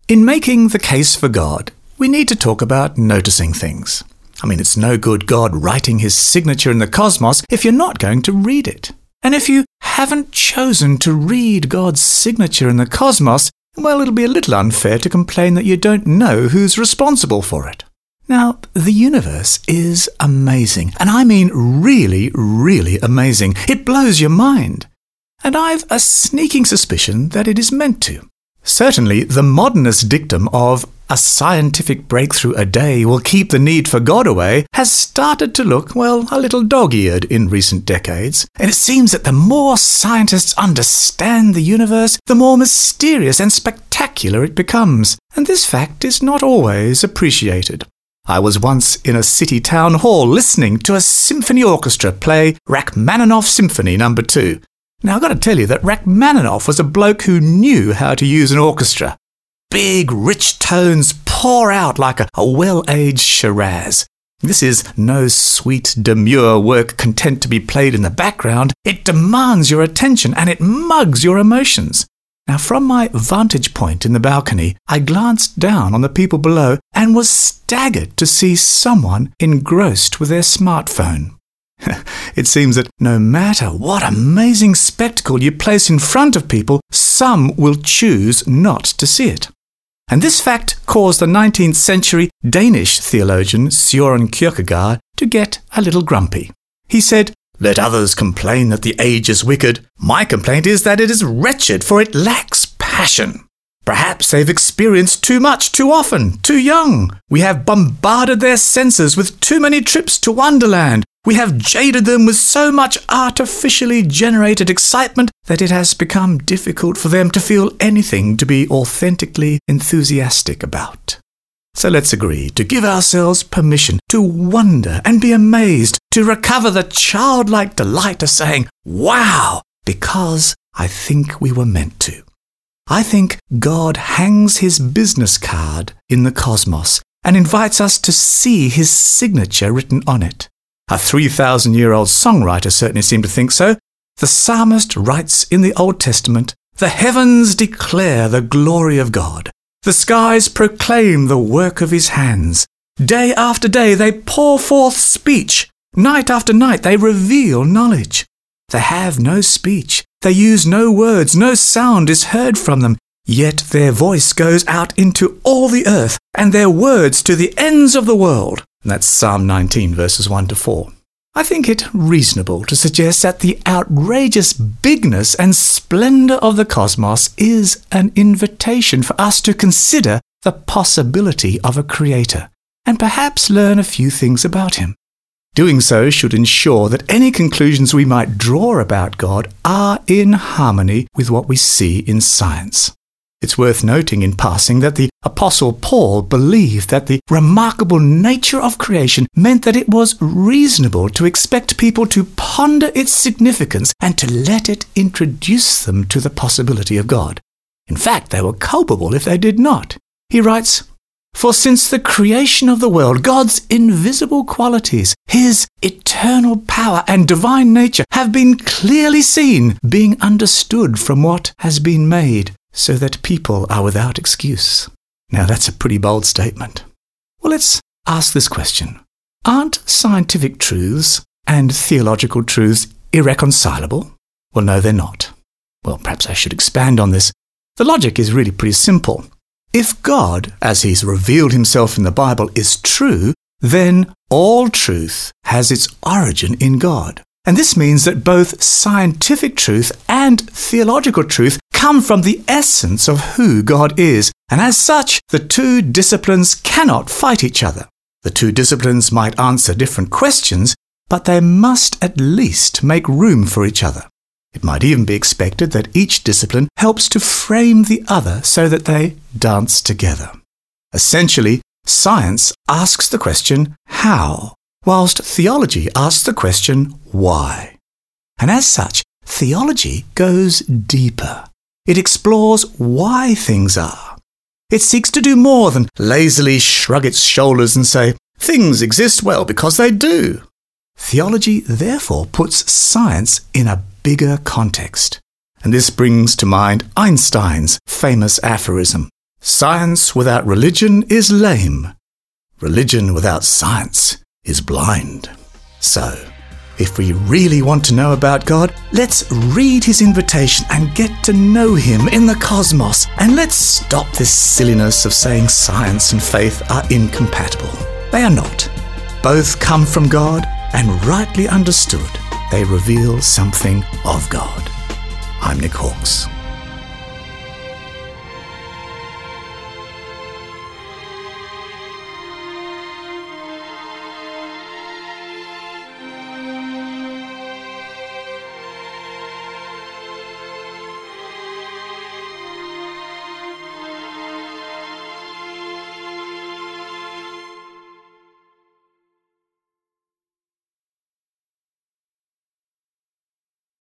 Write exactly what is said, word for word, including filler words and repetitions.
In making the case for God, we need to talk about noticing things. I mean, it's no good God writing his signature in the cosmos if you're not going to read it. And if you haven't chosen to read God's signature in the cosmos, well, it'll be a little unfair to complain that you don't know who's responsible for it. Now, the universe is amazing, and I mean really, really amazing. It blows your mind. And I've a sneaking suspicion that it is meant to. Certainly, the modernist dictum of a scientific breakthrough a day will keep the need for God away has started to look, well, a little dog-eared in recent decades. And it seems that the more scientists understand the universe, the more mysterious and spectacular it becomes. And this fact is not always appreciated. I was once in a city town hall listening to a symphony orchestra play Rachmaninoff Symphony number two. Now, I've got to tell you that Rachmaninoff was a bloke who knew how to use an orchestra. Big, rich tones pour out like a, a well-aged Shiraz. This is no sweet, demure work content to be played in the background. It demands your attention and it mugs your emotions. Now, from my vantage point in the balcony, I glanced down on the people below and was staggered to see someone engrossed with their smartphone. It seems that no matter what amazing spectacle you place in front of people, some will choose not to see it. And this fact caused the nineteenth century Danish theologian Søren Kierkegaard to get a little grumpy. He said, "Let others complain that the age is wicked. My complaint is that it is wretched, for it lacks passion. Perhaps they've experienced too much too often, too young. We have bombarded their senses with too many trips to Wonderland. We have jaded them with so much artificially generated excitement that it has become difficult for them to feel anything to be authentically enthusiastic about. So let's agree to give ourselves permission to wonder and be amazed, to recover the childlike delight of saying, 'Wow,' because I think we were meant to. I think God hangs his business card in the cosmos and invites us to see his signature written on it. A three thousand year old songwriter certainly seemed to think so. The psalmist writes in the Old Testament, 'The heavens declare the glory of God. The skies proclaim the work of his hands. Day after day they pour forth speech. Night after night they reveal knowledge. They have no speech. They use no words. No sound is heard from them. Yet their voice goes out into all the earth, and their words to the ends of the world.'" And that's Psalm nineteen, verses one to four. I think it reasonable to suggest that the outrageous bigness and splendour of the cosmos is an invitation for us to consider the possibility of a creator, and perhaps learn a few things about him. Doing so should ensure that any conclusions we might draw about God are in harmony with what we see in science. It's worth noting in passing that the Apostle Paul believed that the remarkable nature of creation meant that it was reasonable to expect people to ponder its significance and to let it introduce them to the possibility of God. In fact, they were culpable if they did not. He writes, "For since the creation of the world, God's invisible qualities, his eternal power and divine nature have been clearly seen, being understood from what has been made, so that people are without excuse." Now that's a pretty bold statement. Well, let's ask this question. Aren't scientific truths and theological truths irreconcilable? Well, no, they're not. Well, perhaps I should expand on this. The logic is really pretty simple. If God, as he's revealed himself in the Bible, is true, then all truth has its origin in God. And this means that both scientific truth and theological truth come from the essence of who God is. And as such, the two disciplines cannot fight each other. The two disciplines might answer different questions, but they must at least make room for each other. It might even be expected that each discipline helps to frame the other so that they dance together. Essentially, science asks the question, how? Whilst theology asks the question, why? And as such, theology goes deeper. It explores why things are. It seeks to do more than lazily shrug its shoulders and say, things exist well because they do. Theology therefore puts science in a bigger context. And this brings to mind Einstein's famous aphorism, Science without religion is lame. Religion without science is blind. So, if we really want to know about God, let's read his invitation and get to know him in the cosmos. And let's stop this silliness of saying science and faith are incompatible. They are not. Both come from God, and rightly understood, they reveal something of God. I'm Nick Hawkes.